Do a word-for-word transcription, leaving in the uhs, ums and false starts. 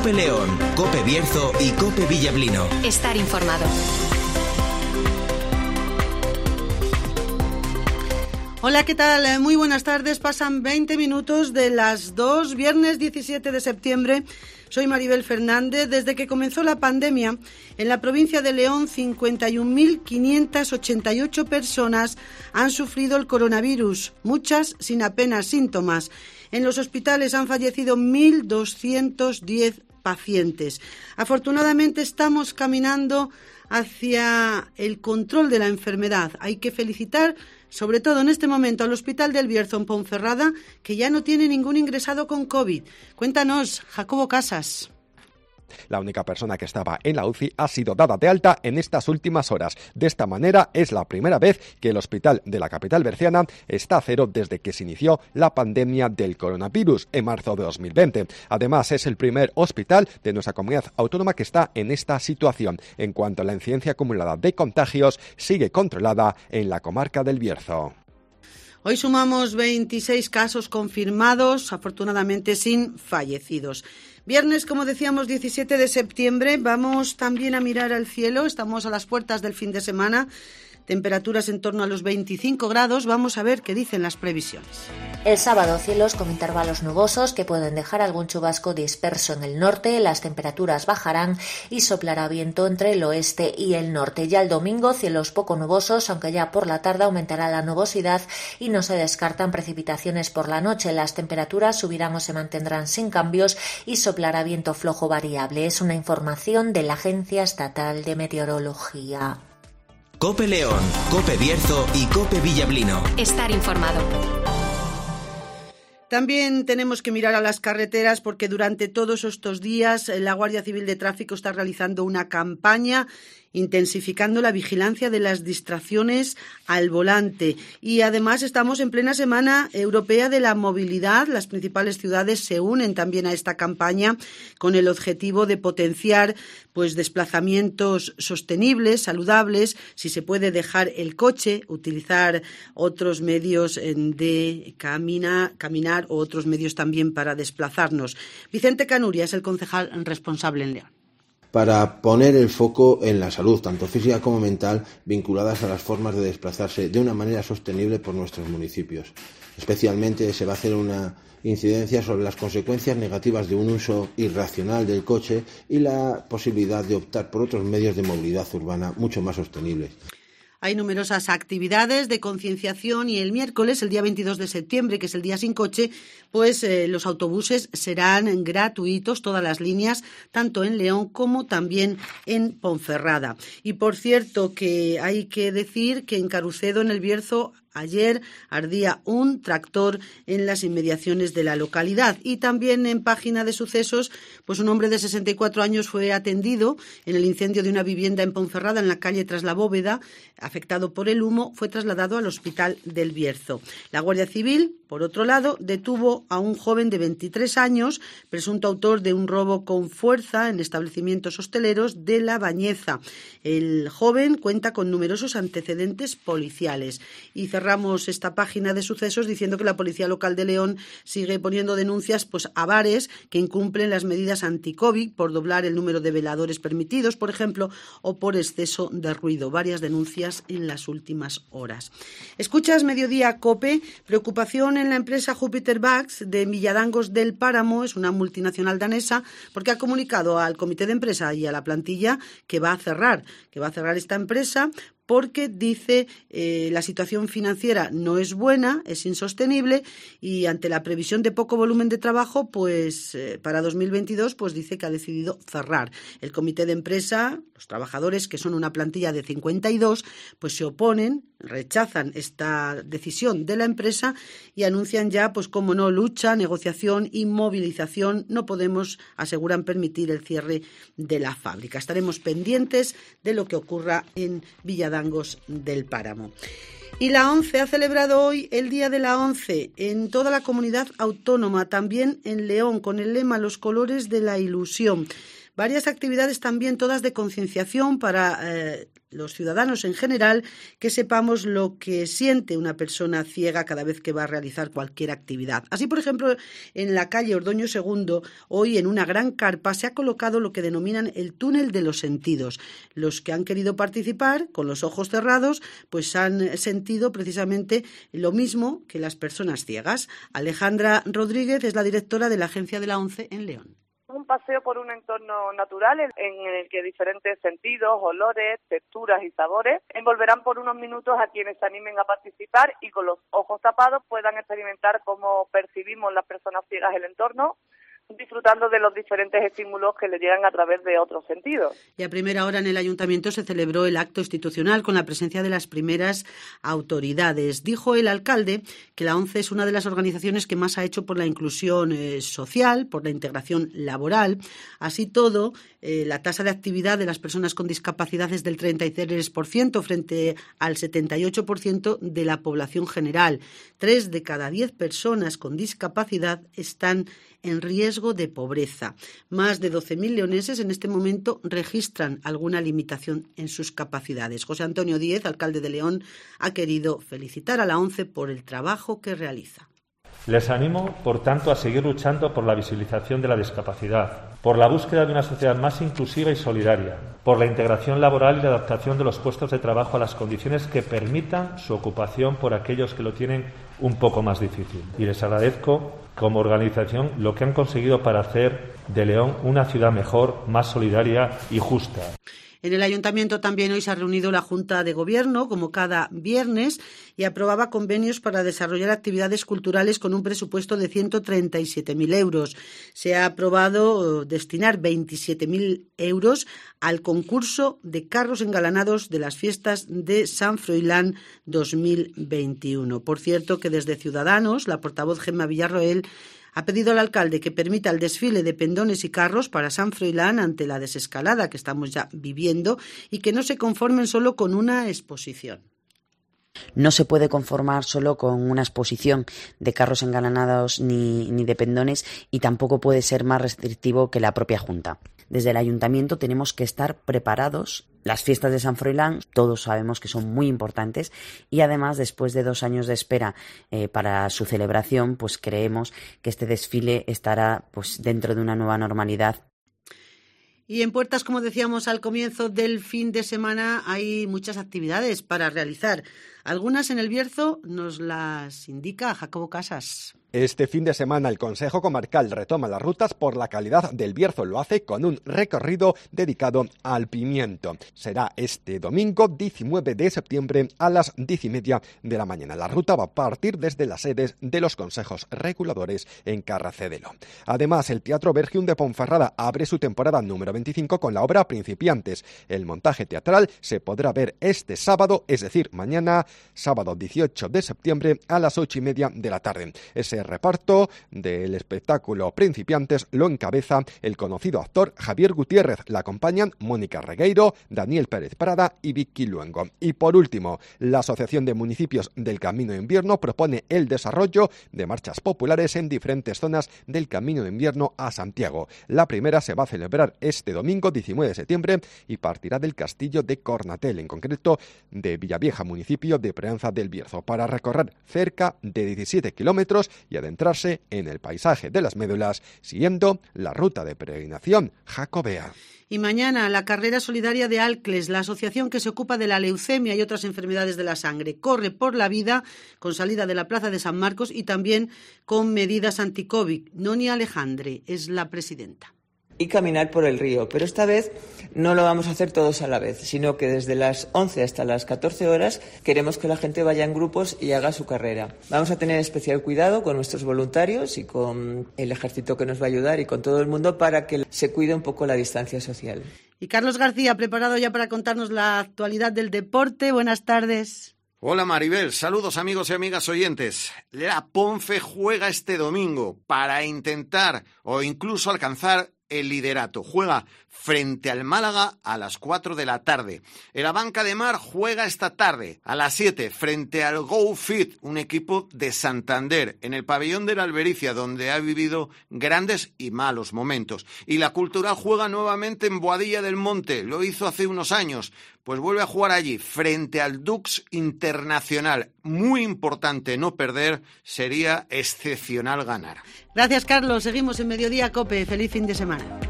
COPE León, COPE Bierzo y COPE Villablino. Estar informado. Hola, ¿qué tal? Muy buenas tardes. Pasan veinte minutos de las dos, viernes diecisiete de septiembre. Soy Maribel Fernández. Desde que comenzó la pandemia, en la provincia de León, cincuenta y un mil quinientas ochenta y ocho personas han sufrido el coronavirus, muchas sin apenas síntomas. En los hospitales han fallecido mil doscientos diez pacientes. Afortunadamente estamos caminando hacia el control de la enfermedad. Hay que felicitar, sobre todo en este momento, al Hospital del Bierzo en Ponferrada, que ya no tiene ningún ingresado con COVID. Cuéntanos, Jacobo Casas. La única persona que estaba en la U C I ha sido dada de alta en estas últimas horas. De esta manera, es la primera vez que el hospital de la capital berciana está a cero desde que se inició la pandemia del coronavirus en marzo de dos mil veinte. Además, es el primer hospital de nuestra comunidad autónoma que está en esta situación. En cuanto a la incidencia acumulada de contagios, sigue controlada en la comarca del Bierzo. Hoy sumamos veintiséis casos confirmados, afortunadamente sin fallecidos. Viernes, como decíamos, diecisiete de septiembre, vamos también a mirar al cielo, estamos a las puertas del fin de semana, temperaturas en torno a los veinticinco grados, vamos a ver qué dicen las previsiones. El sábado, cielos con intervalos nubosos que pueden dejar algún chubasco disperso en el norte, las temperaturas bajarán y soplará viento entre el oeste y el norte. Ya el domingo, cielos poco nubosos, aunque ya por la tarde aumentará la nubosidad y no se descartan precipitaciones por la noche. Las temperaturas subirán o se mantendrán sin cambios y soplará viento flojo variable. Es una información de la Agencia Estatal de Meteorología. COPE León, COPE Bierzo y COPE Villablino. Estar informado. También tenemos que mirar a las carreteras porque durante todos estos días la Guardia Civil de Tráfico está realizando una campaña intensificando la vigilancia de las distracciones al volante. Y además estamos en plena Semana Europea de la Movilidad. Las principales ciudades se unen también a esta campaña con el objetivo de potenciar pues desplazamientos sostenibles, saludables, si se puede dejar el coche, utilizar otros medios de camina, caminar o otros medios también para desplazarnos. Vicente Canuria es el concejal responsable en León. Para poner el foco en la salud, tanto física como mental, vinculadas a las formas de desplazarse de una manera sostenible por nuestros municipios. Especialmente se va a hacer una incidencia sobre las consecuencias negativas de un uso irracional del coche y la posibilidad de optar por otros medios de movilidad urbana mucho más sostenibles. Hay numerosas actividades de concienciación y el miércoles, el día veintidós de septiembre, que es el día sin coche, pues eh, los autobuses serán gratuitos, todas las líneas, tanto en León como también en Ponferrada. Y por cierto que hay que decir que en Carucedo, en el Bierzo, ayer ardía un tractor en las inmediaciones de la localidad. Y también en página de sucesos, pues un hombre de sesenta y cuatro años fue atendido en el incendio de una vivienda en Ponferrada, en la calle Tras la Bóveda. Afectado por el humo, fue trasladado al Hospital del Bierzo. La Guardia Civil, por otro lado, detuvo a un joven de veintitrés años, presunto autor de un robo con fuerza en establecimientos hosteleros de La Bañeza. El joven cuenta con numerosos antecedentes policiales. Y cerramos esta página de sucesos diciendo que la Policía Local de León sigue poniendo denuncias pues, a bares que incumplen las medidas anti-COVID por doblar el número de veladores permitidos, por ejemplo, o por exceso de ruido. Varias denuncias en las últimas horas. Escuchas Mediodía COPE. Preocupación en la empresa Jupiter Bags de Villadangos del Páramo, es una multinacional danesa, porque ha comunicado al comité de empresa y a la plantilla que va a cerrar, que va a cerrar esta empresa porque dice eh, la situación financiera no es buena, es insostenible y ante la previsión de poco volumen de trabajo, pues eh, para dos mil veintidós, pues dice que ha decidido cerrar. El comité de empresa, los trabajadores, que son una plantilla de cincuenta y dos, pues se oponen, rechazan esta decisión de la empresa y anuncian ya, pues como no, lucha, negociación y movilización. No podemos, aseguran, permitir el cierre de la fábrica. Estaremos pendientes de lo que ocurra en Villadangos del Páramo. Y la ONCE ha celebrado hoy el Día de la ONCE en toda la comunidad autónoma, también en León, con el lema Los colores de la ilusión. Varias actividades también, todas de concienciación para eh, los ciudadanos en general, que sepamos lo que siente una persona ciega cada vez que va a realizar cualquier actividad. Así, por ejemplo, en la calle Ordoño segundo, hoy en una gran carpa se ha colocado lo que denominan el túnel de los sentidos. Los que han querido participar con los ojos cerrados, pues han sentido precisamente lo mismo que las personas ciegas. Alejandra Rodríguez es la directora de la Agencia de la ONCE en León. Un paseo por un entorno natural en el que diferentes sentidos, olores, texturas y sabores envolverán por unos minutos a quienes se animen a participar y con los ojos tapados puedan experimentar cómo percibimos las personas ciegas el entorno, disfrutando de los diferentes estímulos que le llegan a través de otros sentidos. Y a primera hora en el Ayuntamiento se celebró el acto institucional con la presencia de las primeras autoridades. Dijo el alcalde que la ONCE es una de las organizaciones que más ha hecho por la inclusión eh, social, por la integración laboral. Así todo, eh, la tasa de actividad de las personas con discapacidad es del treinta y tres por ciento frente al setenta y ocho por ciento de la población general. Tres de cada diez personas con discapacidad están en riesgo de pobreza. Más de doce mil leoneses en este momento registran alguna limitación en sus capacidades. José Antonio Díez, alcalde de León, ha querido felicitar a la ONCE por el trabajo que realiza. Les animo, por tanto, a seguir luchando por la visibilización de la discapacidad, por la búsqueda de una sociedad más inclusiva y solidaria, por la integración laboral y la adaptación de los puestos de trabajo a las condiciones que permitan su ocupación por aquellos que lo tienen un poco más difícil. Y les agradezco, como organización, lo que han conseguido para hacer de León una ciudad mejor, más solidaria y justa. En el Ayuntamiento también hoy se ha reunido la Junta de Gobierno, como cada viernes, y aprobaba convenios para desarrollar actividades culturales con un presupuesto de ciento treinta y siete mil euros. Se ha aprobado destinar veintisiete mil euros al concurso de carros engalanados de las fiestas de San Froilán dos mil veintiuno. Por cierto, que desde Ciudadanos, la portavoz Gemma Villarroel ha pedido al alcalde que permita el desfile de pendones y carros para San Froilán ante la desescalada que estamos ya viviendo y que no se conformen solo con una exposición. No se puede conformar solo con una exposición de carros engalanados ni, ni de pendones y tampoco puede ser más restrictivo que la propia Junta. Desde el Ayuntamiento tenemos que estar preparados. Las fiestas de San Froilán todos sabemos que son muy importantes y además después de dos años de espera eh, para su celebración, pues creemos que este desfile estará pues dentro de una nueva normalidad. Y en puertas, como decíamos al comienzo del fin de semana, hay muchas actividades para realizar. Algunas en el Bierzo nos las indica Jacobo Casas. Este fin de semana el Consejo Comarcal retoma las rutas por la calidad del Bierzo. Lo hace con un recorrido dedicado al pimiento. Será este domingo diecinueve de septiembre a las diez y media de la mañana. La ruta va a partir desde las sedes de los consejos reguladores en Carracedelo. Además, el Teatro Bergium de Ponferrada abre su temporada número veinticinco con la obra Principiantes. El montaje teatral se podrá ver este sábado, es decir, mañana, sábado dieciocho de septiembre a las ocho y media de la tarde. Ese reparto del espectáculo Principiantes lo encabeza el conocido actor Javier Gutiérrez. La acompañan Mónica Regueiro, Daniel Pérez Prada y Vicky Luengo. Y por último, la Asociación de Municipios del Camino de Invierno propone el desarrollo de marchas populares en diferentes zonas del Camino de Invierno a Santiago. La primera se va a celebrar este domingo diecinueve de septiembre y partirá del Castillo de Cornatel, en concreto de Villavieja, municipio de Preanza del Bierzo, para recorrer cerca de diecisiete kilómetros y adentrarse en el paisaje de las médulas siguiendo la ruta de peregrinación jacobea. Y mañana la carrera solidaria de Alcles, la asociación que se ocupa de la leucemia y otras enfermedades de la sangre. Corre por la vida con salida de la Plaza de San Marcos y también con medidas anti-COVID. Noni Alejandre es la presidenta. Y caminar por el río, pero esta vez no lo vamos a hacer todos a la vez, sino que desde las once hasta las catorce horas queremos que la gente vaya en grupos y haga su carrera. Vamos a tener especial cuidado con nuestros voluntarios y con el ejército que nos va a ayudar y con todo el mundo para que se cuide un poco la distancia social. Y Carlos García, preparado ya para contarnos la actualidad del deporte. Buenas tardes. Hola Maribel, saludos amigos y amigas oyentes. La Ponfe juega este domingo para intentar o incluso alcanzar el liderato. Juega frente al Málaga a las cuatro de la tarde. El Abanca de Mar juega esta tarde a las siete frente al Go Fit, un equipo de Santander, en el pabellón de la Albericia, donde ha vivido grandes y malos momentos. Y la Cultural juega nuevamente en Boadilla del Monte, lo hizo hace unos años, pues vuelve a jugar allí frente al Dux Internacional. Muy importante no perder, sería excepcional ganar. Gracias, Carlos. Seguimos en Mediodía COPE. Feliz fin de semana.